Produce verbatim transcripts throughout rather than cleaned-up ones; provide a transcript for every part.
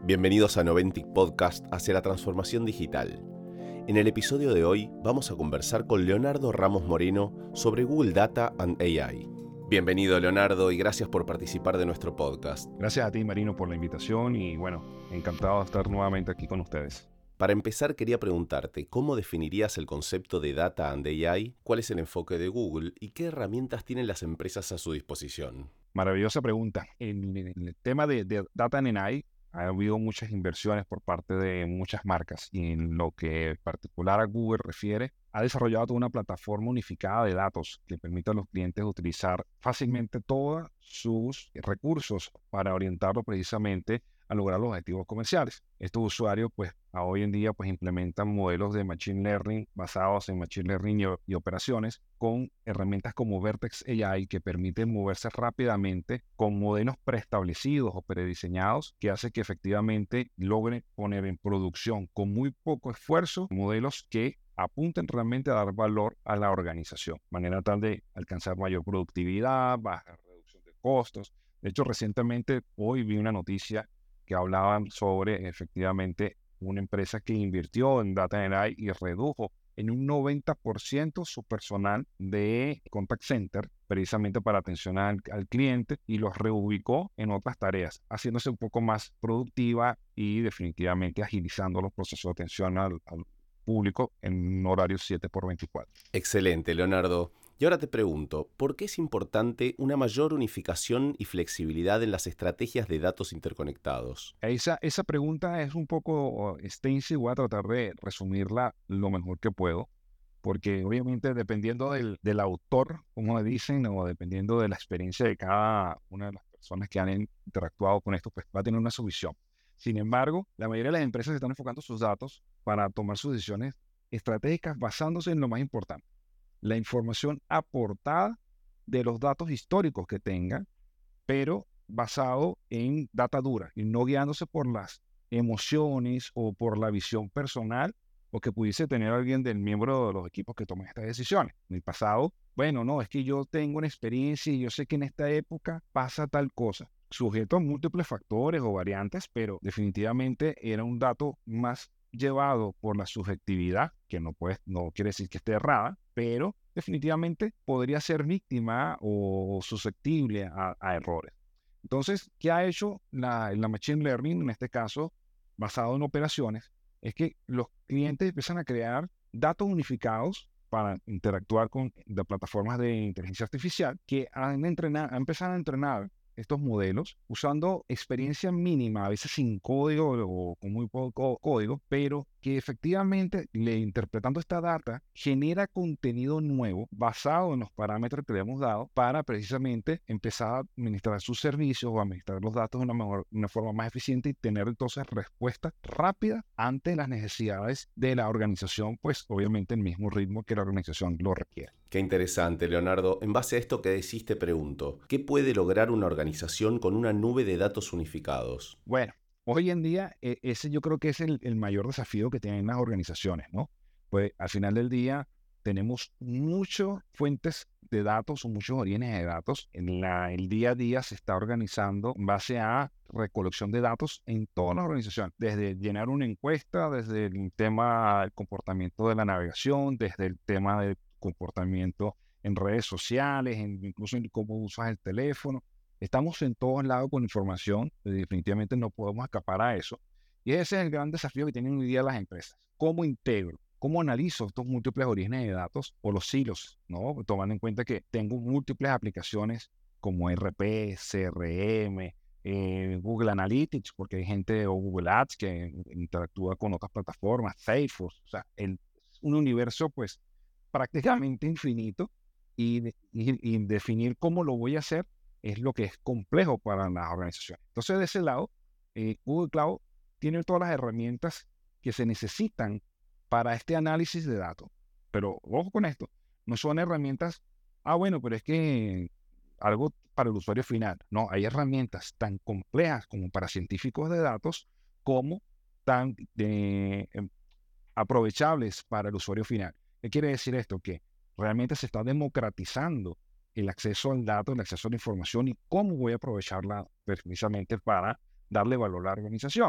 Bienvenidos a Noventic Podcast hacia la transformación digital. En el episodio de hoy vamos a conversar con Leonardo Ramos Moreno sobre Google Data and A I. Bienvenido, Leonardo, y gracias por participar de nuestro podcast. Gracias a ti, Marino, por la invitación y bueno, encantado de estar nuevamente aquí con ustedes. Para empezar, quería preguntarte, ¿cómo definirías el concepto de Data and A I? ¿Cuál es el enfoque de Google? ¿Y qué herramientas tienen las empresas a su disposición? Maravillosa pregunta. En, en el tema de, de Data and A I, ha habido muchas inversiones por parte de muchas marcas y en lo que en particular a Google refiere, ha desarrollado toda una plataforma unificada de datos que permite a los clientes utilizar fácilmente todos sus recursos para orientarlo precisamente a lograr los objetivos comerciales. Estos usuarios, pues, a hoy en día, pues, implementan modelos de Machine Learning basados en Machine Learning y, y operaciones con herramientas como Vertex A I que permiten moverse rápidamente con modelos preestablecidos o prediseñados que hace que efectivamente logren poner en producción con muy poco esfuerzo modelos que apunten realmente a dar valor a la organización, de manera tal de alcanzar mayor productividad, baja reducción de costos. De hecho, recientemente, hoy vi una noticia que hablaban sobre efectivamente una empresa que invirtió en Data and A I y redujo en un noventa por ciento su personal de contact center, precisamente para atención al, al cliente, y los reubicó en otras tareas, haciéndose un poco más productiva y definitivamente agilizando los procesos de atención al, al público en horario siete por veinticuatro. Excelente, Leonardo. Y ahora te pregunto, ¿por qué es importante una mayor unificación y flexibilidad en las estrategias de datos interconectados? Esa, esa pregunta es un poco extensa y voy a tratar de resumirla lo mejor que puedo, porque obviamente dependiendo del, del autor, como dicen, o dependiendo de la experiencia de cada una de las personas que han interactuado con esto, pues va a tener una solución. Sin embargo, la mayoría de las empresas están enfocando sus datos para tomar sus decisiones estratégicas basándose en lo más importante: la información aportada de los datos históricos que tengan, pero basado en data dura y no guiándose por las emociones o por la visión personal o que pudiese tener alguien del miembro de los equipos que toman estas decisiones. En el pasado, bueno, no, es que yo tengo una experiencia y yo sé que en esta época pasa tal cosa, sujeto a múltiples factores o variantes, pero definitivamente era un dato más llevado por la subjetividad, que no, puede, no quiere decir que esté errada, pero definitivamente podría ser víctima o susceptible a, a errores. Entonces, ¿qué ha hecho la, la Machine Learning, en este caso, basado en operaciones? Es que los clientes empiezan a crear datos unificados para interactuar con las plataformas de inteligencia artificial que han, entrenado, han empezado a entrenar estos modelos usando experiencia mínima, a veces sin código o con muy poco código, pero que efectivamente, le, interpretando esta data, genera contenido nuevo basado en los parámetros que le hemos dado para precisamente empezar a administrar sus servicios o administrar los datos de una, mejor, una forma más eficiente y tener entonces respuestas rápidas ante las necesidades de la organización, pues obviamente el mismo ritmo que la organización lo requiere. Qué interesante, Leonardo. En base a esto que decís, te pregunto, ¿qué puede lograr una organización con una nube de datos unificados? Bueno, hoy en día eh, ese yo creo que es el, el mayor desafío que tienen las organizaciones, ¿no? Pues al final del día tenemos muchas fuentes de datos o muchos orígenes de datos. En la, el día a día se está organizando en base a recolección de datos en todas las organizaciones, desde llenar una encuesta, desde el tema del comportamiento de la navegación, desde el tema del comportamiento en redes sociales, en, incluso en cómo usas el teléfono. Estamos en todos lados con información, definitivamente no podemos escapar a eso. Y ese es el gran desafío que tienen hoy día las empresas. ¿Cómo integro? ¿Cómo analizo estos múltiples orígenes de datos o los silos, ¿no? Tomando en cuenta que tengo múltiples aplicaciones como E R P, C R M, eh, Google Analytics, porque hay gente, o Google Ads, que interactúa con otras plataformas, Salesforce, o sea, el, un universo pues prácticamente infinito, y, y, y definir cómo lo voy a hacer es lo que es complejo para las organizaciones. Entonces, de ese lado, eh, Google Cloud tiene todas las herramientas que se necesitan para este análisis de datos. Pero ojo con esto, no son herramientas, ah, bueno, pero es que algo para el usuario final. No, hay herramientas tan complejas como para científicos de datos como tan eh, aprovechables para el usuario final. ¿Qué quiere decir esto? Que realmente se está democratizando el acceso al dato, el acceso a la información y cómo voy a aprovecharla precisamente para darle valor a la organización.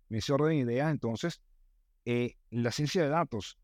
En ese orden de ideas, entonces, eh, la ciencia de datos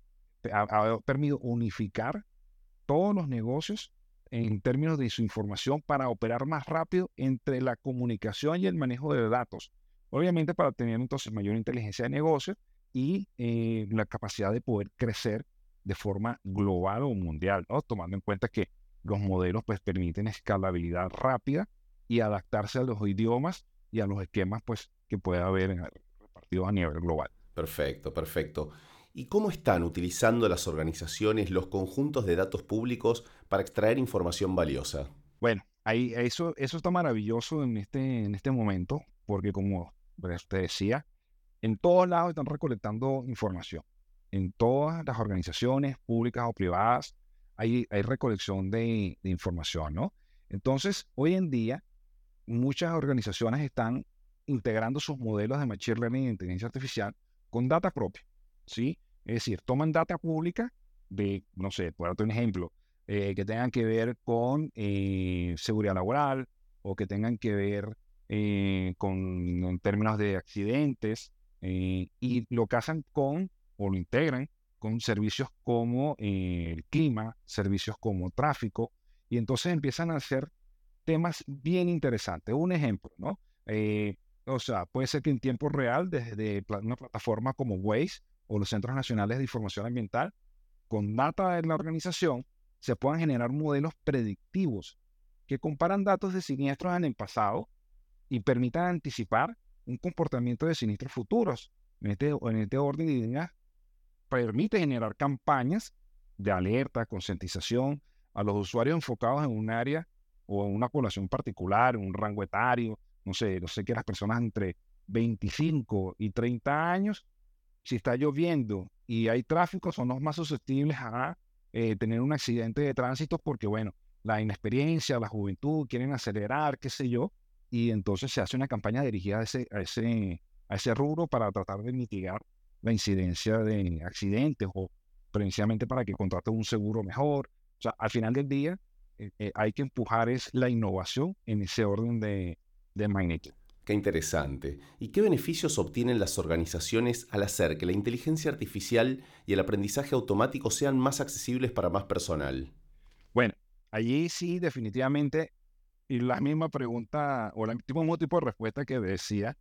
ha, ha permitido unificar todos los negocios en términos de su información para operar más rápido entre la comunicación y el manejo de datos. Obviamente para tener entonces mayor inteligencia de negocio y eh, la capacidad de poder crecer de forma global o mundial, ¿no? Tomando en cuenta que los modelos pues permiten escalabilidad rápida y adaptarse a los idiomas y a los esquemas pues que pueda haber en- repartidos a nivel global. Perfecto, perfecto. ¿Y cómo están utilizando las organizaciones los conjuntos de datos públicos para extraer información valiosa? Bueno, ahí, eso, eso está maravilloso en este, en este momento, porque como pues, te decía, en todos lados están recolectando información. En todas las organizaciones públicas o privadas hay, hay recolección de, de información, ¿no? Entonces, hoy en día, muchas organizaciones están integrando sus modelos de Machine Learning e inteligencia artificial con data propia, ¿sí? Es decir, toman data pública de, no sé, por darte un ejemplo, eh, que tengan que ver con eh, seguridad laboral o que tengan que ver eh, con en términos de accidentes eh, y lo casan con o lo integran con servicios como eh, el clima, servicios como tráfico, y entonces empiezan a hacer temas bien interesantes. Un ejemplo, ¿no? Eh, o sea, puede ser que en tiempo real, desde pla- una plataforma como Waze o los Centros Nacionales de Información Ambiental, con data de la organización, se puedan generar modelos predictivos que comparan datos de siniestros en el pasado y permitan anticipar un comportamiento de siniestros futuros. En este, en este orden de ideas, permite generar campañas de alerta, concientización a los usuarios enfocados en un área o en una población particular, en un rango etario, no sé, no sé que las personas entre veinticinco y treinta años, si está lloviendo y hay tráfico, son los más susceptibles a eh, tener un accidente de tránsito porque, bueno, la inexperiencia, la juventud, quieren acelerar, qué sé yo, y entonces se hace una campaña dirigida a ese, a ese, a ese rubro para tratar de mitigar la incidencia de accidentes o precisamente para que contraten un seguro mejor. O sea, al final del día, eh, eh, hay que empujar es la innovación en ese orden de, de magnitud. Qué interesante. ¿Y qué beneficios obtienen las organizaciones al hacer que la inteligencia artificial y el aprendizaje automático sean más accesibles para más personal? Bueno, allí sí definitivamente, y la misma pregunta o el mismo tipo de respuesta que decía,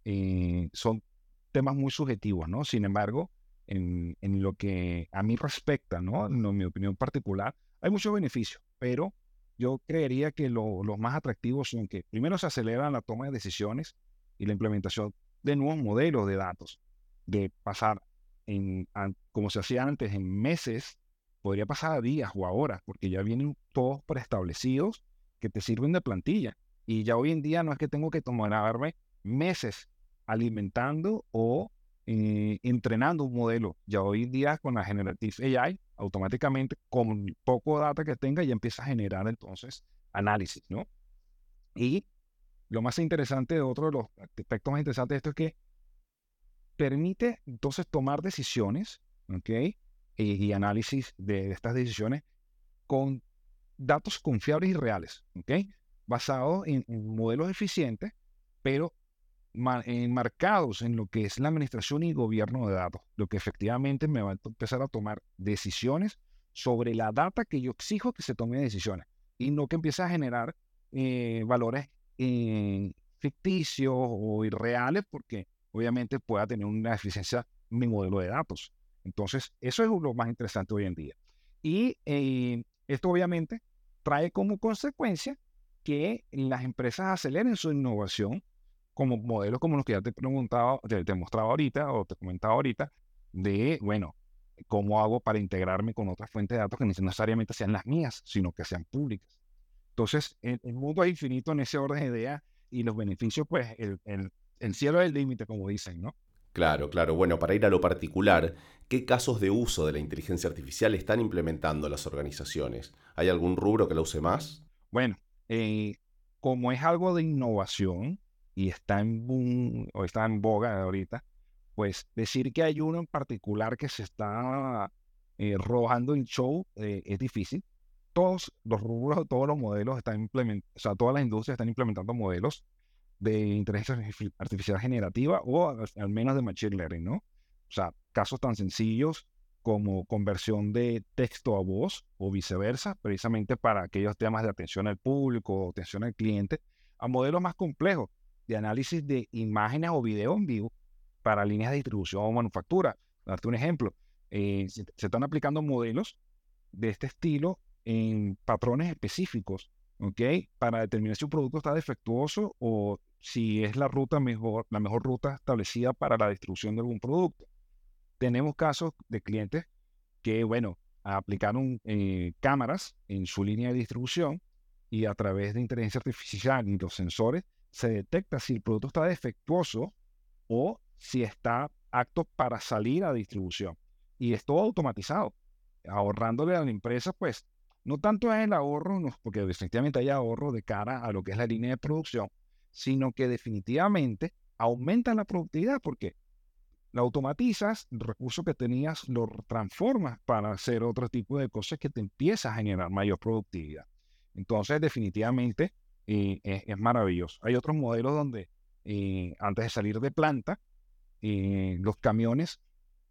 eh, son temas muy subjetivos, ¿no? Sin embargo, en, en lo que a mí respecta, ¿no? En mi opinión particular, hay muchos beneficios, pero yo creería que lo- los más atractivos son que primero se acelera la toma de decisiones y la implementación de nuevos modelos de datos, de pasar en, an- como se hacía antes, en meses, podría pasar a días o a horas, porque ya vienen todos preestablecidos que te sirven de plantilla. Y ya hoy en día no es que tengo que tomarme meses alimentando o eh, entrenando un modelo. Ya hoy en día con la Generative A I, automáticamente con poco data que tenga, ya empieza a generar entonces análisis, ¿no? Y lo más interesante, otro de los aspectos más interesantes de esto es que permite entonces tomar decisiones, ¿ok? Y, y análisis de estas decisiones con datos confiables y reales, ¿ok? Basados en, en modelos eficientes, pero ma- enmarcados en lo que es la administración y gobierno de datos, lo que efectivamente me va a to- empezar a tomar decisiones sobre la data que yo exijo que se tome decisiones y no que empiece a generar eh, valores eh, ficticios o irreales porque obviamente pueda tener una eficiencia mi modelo de datos. Entonces, eso es lo más interesante hoy en día. Y eh, esto obviamente trae como consecuencia que las empresas aceleren su innovación como modelos como los que ya te he preguntado, te, te he mostrado ahorita o te he comentado ahorita, de, bueno, cómo hago para integrarme con otras fuentes de datos que no necesariamente sean las mías, sino que sean públicas. Entonces, el, el mundo es infinito en ese orden de ideas y los beneficios, pues, el, el, el cielo es el límite, como dicen, ¿no? Claro, claro. Bueno, para ir a lo particular, ¿qué casos de uso de la inteligencia artificial están implementando las organizaciones? ¿Hay algún rubro que la use más? Bueno, eh, como es algo de innovación y está en boom, o está en boga ahorita, pues decir que hay uno en particular que se está eh, robando el show eh, es difícil. Todos los rubros, todos los modelos están implementando, o sea, todas las industrias están implementando modelos. de inteligencia artifici- artificial generativa o al, al menos de machine learning, ¿no? O sea, casos tan sencillos como conversión de texto a voz o viceversa, precisamente para aquellos temas de atención al público o atención al cliente, a modelos más complejos de análisis de imágenes o video en vivo para líneas de distribución o manufactura. Darte un ejemplo, eh, se, se están aplicando modelos de este estilo en patrones específicos, ¿ok? Para determinar si un producto está defectuoso o si es la ruta mejor, la mejor ruta establecida para la distribución de algún producto. Tenemos casos de clientes que, bueno, aplicaron eh, cámaras en su línea de distribución y a través de inteligencia artificial y los sensores se detecta si el producto está defectuoso o si está apto para salir a distribución. Y es todo automatizado, ahorrándole a la empresa, pues, no tanto es el ahorro, no, porque definitivamente hay ahorro de cara a lo que es la línea de producción, sino que definitivamente aumenta la productividad porque lo automatizas, el recurso que tenías lo transformas para hacer otro tipo de cosas que te empieza a generar mayor productividad. Entonces, definitivamente eh, es, es maravilloso. Hay otros modelos donde eh, antes de salir de planta, eh, los camiones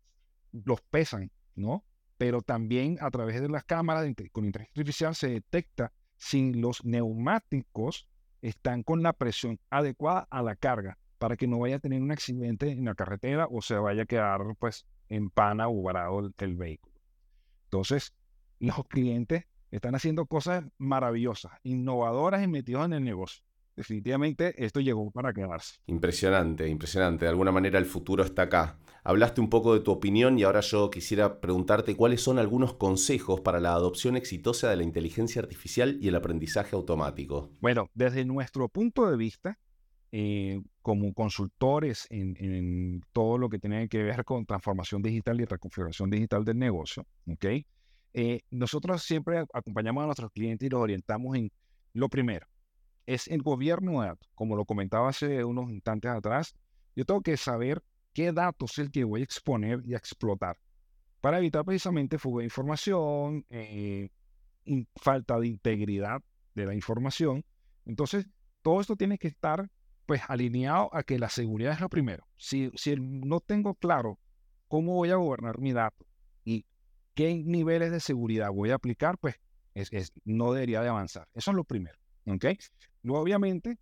los pesan, ¿no? Pero también a través de las cámaras de inte- con inteligencia artificial se detecta si los neumáticos están con la presión adecuada a la carga para que no vaya a tener un accidente en la carretera o se vaya a quedar pues en pana o varado el, el vehículo. Entonces, los clientes están haciendo cosas maravillosas, innovadoras y metidos en el negocio. Definitivamente esto llegó para quedarse. Impresionante, impresionante. De alguna manera el futuro está acá. Hablaste un poco de tu opinión y ahora yo quisiera preguntarte cuáles son algunos consejos para la adopción exitosa de la inteligencia artificial y el aprendizaje automático. Bueno, desde nuestro punto de vista, eh, como consultores en, en todo lo que tiene que ver con transformación digital y reconfiguración digital del negocio, ¿ok? Eh, nosotros siempre acompañamos a nuestros clientes y los orientamos en lo primero, es el gobierno de datos. Como lo comentaba hace unos instantes atrás, yo tengo que saber qué datos es el que voy a exponer y a explotar para evitar precisamente fuga de información, eh, in- falta de integridad de la información. Entonces, todo esto tiene que estar pues alineado a que la seguridad es lo primero. Si, si el- no tengo claro cómo voy a gobernar mi dato y qué niveles de seguridad voy a aplicar, pues es, es- no debería de avanzar. Eso es lo primero. ¿Ok? Luego, obviamente,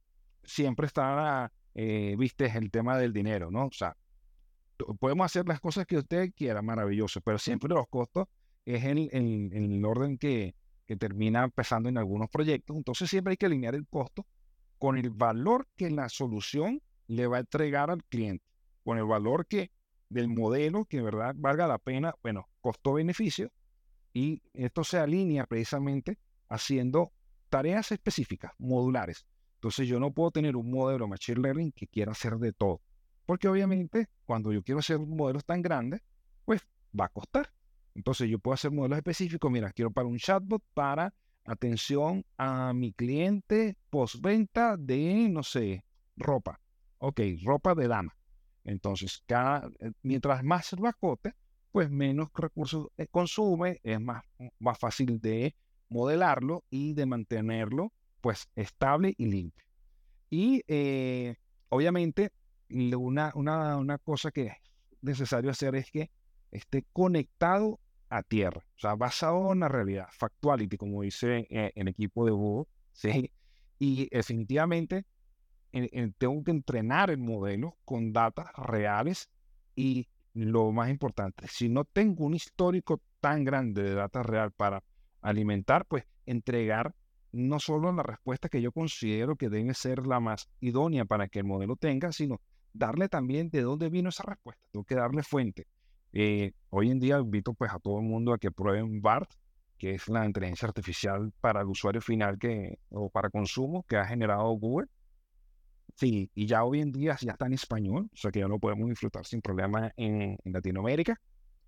siempre está, eh, viste, el tema del dinero, ¿no? O sea, to- podemos hacer las cosas que usted quiera, maravilloso, pero siempre los costos es el, el- el orden que, que termina pesando en algunos proyectos. Entonces siempre hay que alinear el costo con el valor que la solución le va a entregar al cliente, con el valor que del modelo que, verdad, valga la pena, bueno, costo-beneficio, y esto se alinea precisamente haciendo tareas específicas, modulares. Entonces yo no puedo tener un modelo Machine Learning que quiera hacer de todo. Porque obviamente cuando yo quiero hacer modelos tan grandes, pues va a costar. Entonces yo puedo hacer modelos específicos. Mira, quiero para un chatbot para atención a mi cliente postventa de, no sé, ropa. Ok, ropa de dama. Entonces, cada, eh, mientras más lo acote, pues menos recursos eh, consume, es más, más fácil de modelarlo y de mantenerlo pues estable y limpio. Y eh, obviamente lo- una, una, una cosa que es necesario hacer es que esté conectado a tierra, o sea, basado en la realidad, factuality, como dice eh, el equipo de Google, ¿sí? Y definitivamente en- en- tengo que entrenar el modelo con datos reales y lo más importante, si no tengo un histórico tan grande de data real para alimentar, pues entregar no solo la respuesta que yo considero que debe ser la más idónea para que el modelo tenga, sino darle también de dónde vino esa respuesta. Tengo que darle fuente. Eh, hoy en día invito pues a todo el mundo a que prueben BART, que es la inteligencia artificial para el usuario final que, o para consumo que ha generado Google. Sí, y ya hoy en día ya está en español, o sea que ya lo podemos disfrutar sin problema en, en Latinoamérica.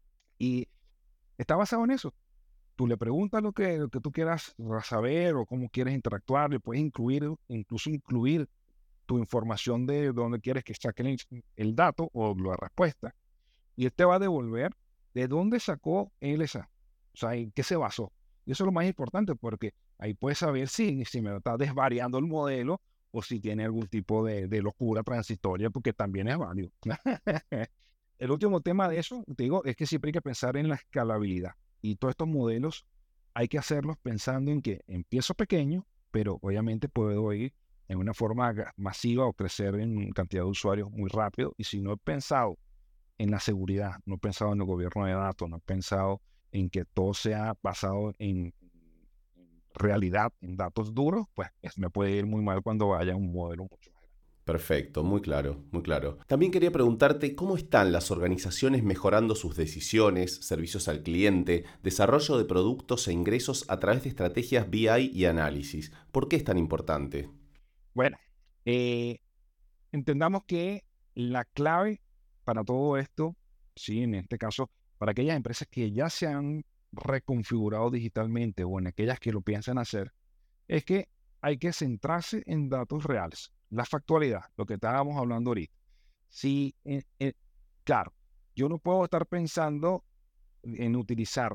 Y está basado en eso. Tú le preguntas lo que, lo que tú quieras saber o cómo quieres interactuar, le puedes incluir, incluso incluir tu información de dónde quieres que saque el, el dato o la respuesta. Y él te va a devolver de dónde sacó él esa, o sea, en qué se basó. Y eso es lo más importante porque ahí puedes saber si, si me está desvariando el modelo o si tiene algún tipo de, de locura transitoria, porque también es válido. El último tema de eso, te digo, es que siempre hay que pensar en la escalabilidad. Y todos estos modelos hay que hacerlos pensando en que empiezo pequeño, pero obviamente puedo ir en una forma ga- masiva o crecer en cantidad de usuarios muy rápido. Y si no he pensado en la seguridad, no he pensado en el gobierno de datos, no he pensado en que todo sea basado en en realidad, en datos duros, pues es- me puede ir muy mal cuando vaya a un modelo mucho más grande. Perfecto, muy claro, muy claro. También quería preguntarte cómo están las organizaciones mejorando sus decisiones, servicios al cliente, desarrollo de productos e ingresos a través de estrategias B I y análisis. ¿Por qué es tan importante? Bueno, eh, entendamos que la clave para todo esto, sí, en este caso, para aquellas empresas que ya se han reconfigurado digitalmente o en aquellas que lo piensan hacer, es que hay que centrarse en datos reales, la factualidad, lo que estábamos hablando ahorita. Si, eh, eh, claro, yo no puedo estar pensando en utilizar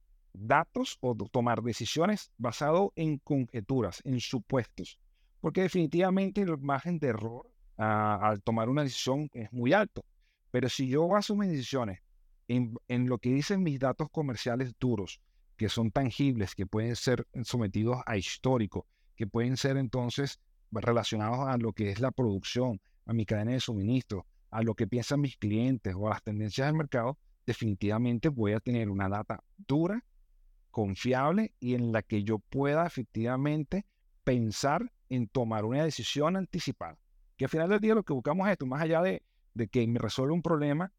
datos o do- tomar decisiones basado en conjeturas, en supuestos, porque definitivamente el margen de error ah, al tomar una decisión es muy alto. Pero si yo baso mis decisiones en, en lo que dicen mis datos comerciales duros, que son tangibles, que pueden ser sometidos a histórico, que pueden ser entonces relacionados a lo que es la producción, a mi cadena de suministro, a lo que piensan mis clientes o a las tendencias del mercado, definitivamente voy a tener una data dura, confiable y en la que yo pueda efectivamente pensar en tomar una decisión anticipada. Que al final del día lo que buscamos es esto, más allá de, de que me resuelva un problema,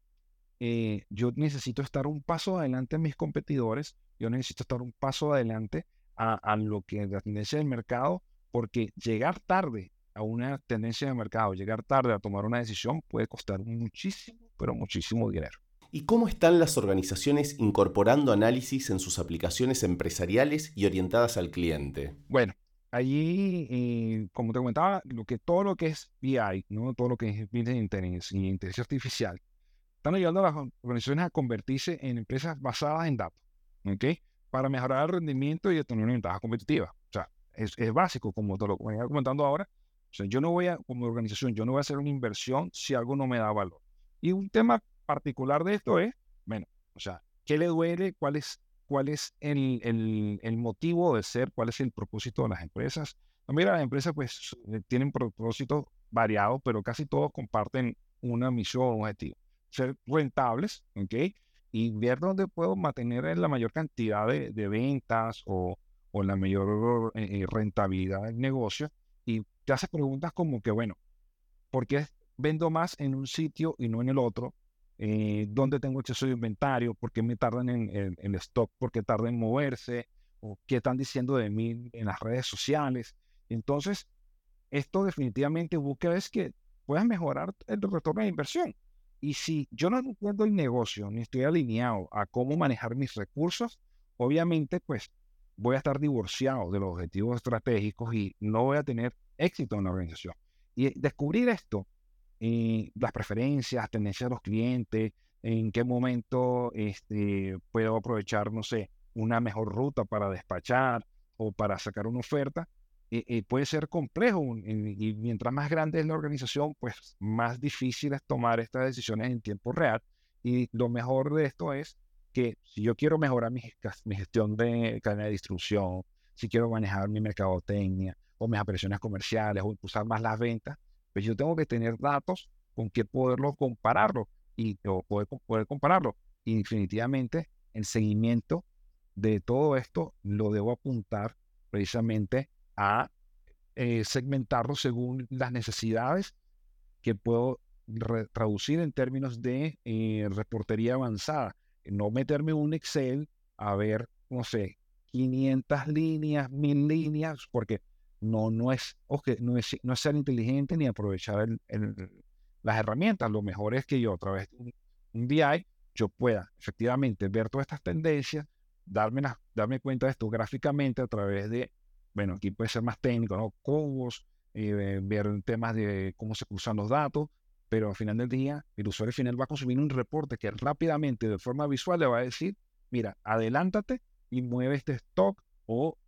eh, yo necesito estar un paso adelante en mis competidores, yo necesito estar un paso adelante a, a lo que es la tendencia del mercado, porque llegar tarde a una tendencia de mercado, llegar tarde a tomar una decisión puede costar muchísimo, pero muchísimo dinero. ¿Y cómo están las organizaciones incorporando análisis en sus aplicaciones empresariales y orientadas al cliente? Bueno, allí, eh, como te comentaba, lo que, todo lo que es B I, ¿no? Todo lo que es Business Intelligence y inteligencia artificial, están ayudando a las or- organizaciones a convertirse en empresas basadas en datos, ¿ok? Para mejorar el rendimiento y tener una ventaja competitiva. O sea, es, es básico, como te lo venía comentando ahora. O sea, yo no voy a, como organización, yo no voy a hacer una inversión si algo no me da valor. Y un tema particular de esto es, bueno, o sea, ¿qué le duele? ¿Cuál es, cuál es el, el, el motivo de ser? ¿Cuál es el propósito de las empresas? No, mira, las empresas pues eh, tienen propósitos variados, pero casi todos comparten una misión, un objetivo ser rentables, ¿ok? Y ver dónde puedo mantener la mayor cantidad de, de ventas o, o la mayor eh, eh, rentabilidad del negocio. Y te haces preguntas como que, bueno, ¿por qué vendo más en un sitio y no en el otro? Eh, ¿dónde tengo exceso de inventario? ¿Por qué me tardan en, en, en stock? ¿Por qué tarda en moverse? ¿O qué están diciendo de mí en las redes sociales? Entonces, esto definitivamente busca es que puedas mejorar el retorno de inversión. Y si yo no entiendo el negocio, ni estoy alineado a cómo manejar mis recursos, obviamente pues voy a estar divorciado de los objetivos estratégicos y no voy a tener éxito en la organización. Y descubrir esto, eh, las preferencias, tendencias de los clientes, en qué momento este, puedo aprovechar, no sé, una mejor ruta para despachar o para sacar una oferta, eh, eh, puede ser complejo un- y, y mientras más grande es la organización, pues más difícil es tomar estas decisiones en tiempo real. Y lo mejor de esto es que si yo quiero mejorar mi, ges- mi gestión de cadena de distribución, si quiero manejar mi mercadotecnia o mis operaciones comerciales o impulsar más las ventas, pues yo tengo que tener datos con que poderlo compararlo y o poder, poder compararlo. Y definitivamente el seguimiento de todo esto lo debo apuntar precisamente a eh, segmentarlo según las necesidades que puedo re- traducir en términos de eh, reportería avanzada. No meterme en un Excel a ver, no sé, quinientas líneas, mil líneas, porque no, no es, ok, no es, no es ser inteligente ni aprovechar el- el- las herramientas. Lo mejor es que yo a través de un, un B I yo pueda efectivamente ver todas estas tendencias, darme, las- darme cuenta de esto gráficamente a través de, bueno, aquí puede ser más técnico, ¿no? Cobos, eh, ver temas de cómo se cruzan los datos, pero al final del día, el usuario final va a consumir un reporte que rápidamente, de forma visual, le va a decir, mira, adelántate y mueve este stock o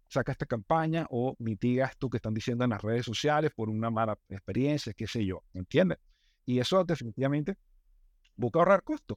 saca esta campaña o mitiga esto que están diciendo en las redes sociales por una mala experiencia, qué sé yo, ¿me entiendes? Y eso definitivamente busca ahorrar costos.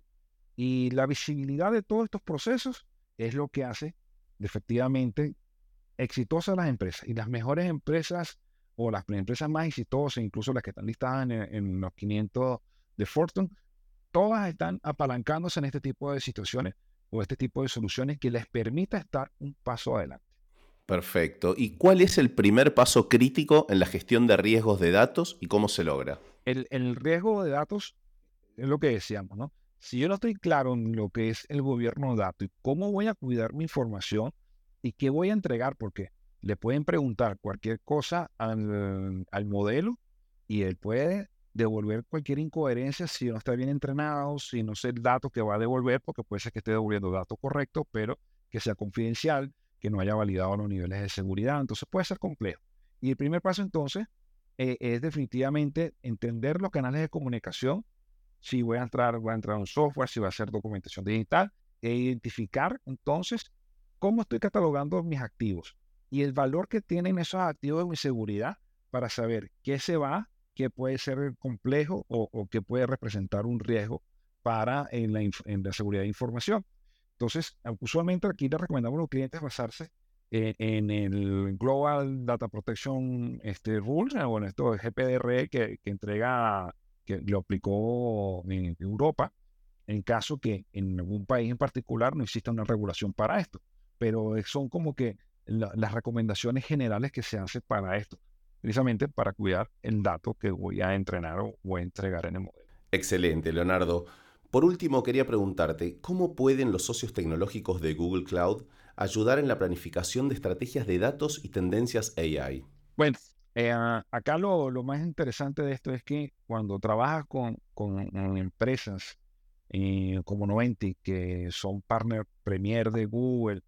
Y la visibilidad de todos estos procesos es lo que hace efectivamente exitosas las empresas. Y las mejores empresas o las empresas más exitosas, incluso las que están listadas en, en los quinientos de Fortune, todas están apalancándose en este tipo de situaciones o este tipo de soluciones que les permita estar un paso adelante. Perfecto. ¿Y cuál es el primer paso crítico en la gestión de riesgos de datos y cómo se logra? El, el riesgo de datos es lo que decíamos, ¿no? Si yo no estoy claro en lo que es el gobierno de datos y cómo voy a cuidar mi información y qué voy a entregar, porque le pueden preguntar cualquier cosa al, al modelo y él puede devolver cualquier incoherencia si no está bien entrenado, si no sé el dato que va a devolver, porque puede ser que esté devolviendo datos correctos, pero que sea confidencial, que no haya validado los niveles de seguridad. Entonces puede ser complejo. Y el primer paso entonces eh, es definitivamente entender los canales de comunicación. Si voy a entrar, voy a entrar a un software, si va a ser documentación digital, e identificar entonces cómo estoy catalogando mis activos y el valor que tienen esos activos de mi seguridad para saber qué se va, qué puede ser complejo o, o qué puede representar un riesgo para en la, en la seguridad de información. Entonces, usualmente aquí le recomendamos a los clientes basarse en, en el Global Data Protection este, Rules, o en esto de G P D R E que, que entrega, que lo aplicó en Europa, en caso que en algún país en particular no exista una regulación para esto. Pero son como que la, las recomendaciones generales que se hacen para esto, precisamente para cuidar el dato que voy a entrenar o voy a entregar en el modelo. Excelente, Leonardo. Por último, quería preguntarte, ¿cómo pueden los socios tecnológicos de Google Cloud ayudar en la planificación de estrategias de datos y tendencias A I? Bueno, eh, acá lo, lo más interesante de esto es que cuando trabajas con, con en empresas eh, como Noventi, que son partner premier de Google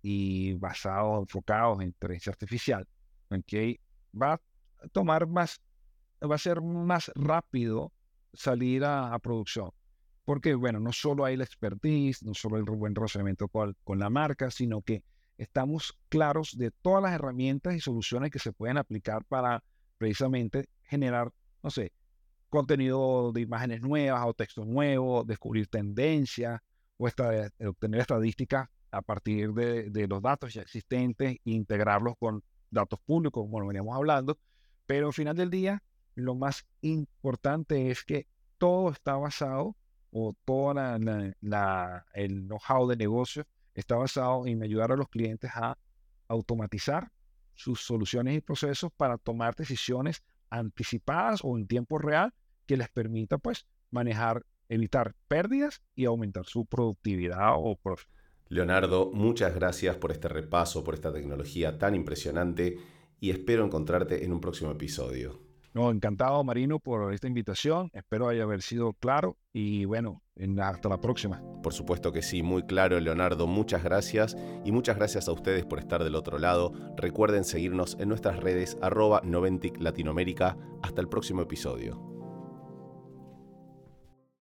y basados, enfocados en inteligencia artificial, ¿ok? Va a tomar más, va a ser más rápido salir a, a producción. Porque, bueno, no solo hay la expertise, no solo hay el buen relacionamiento con, con la marca, sino que estamos claros de todas las herramientas y soluciones que se pueden aplicar para precisamente generar, no sé, contenido de imágenes nuevas o textos nuevos, descubrir tendencias o esta- obtener estadísticas a partir de, de los datos ya existentes e integrarlos con datos públicos, como lo veníamos hablando. Pero al final del día, lo más importante es que todo está basado o todo la, la- la- el know-how de negocio está basado en ayudar a los clientes a automatizar sus soluciones y procesos para tomar decisiones anticipadas o en tiempo real que les permita pues manejar, evitar pérdidas y aumentar su productividad o profit. Leonardo, muchas gracias por este repaso, por esta tecnología tan impresionante y espero encontrarte en un próximo episodio. No, encantado, Marino, por esta invitación. Espero haya haber sido claro y bueno, en- hasta la próxima. Por supuesto que sí, muy claro, Leonardo, muchas gracias y muchas gracias a ustedes por estar del otro lado. Recuerden seguirnos en nuestras redes arroba Noventic Latinoamérica. Hasta el próximo episodio.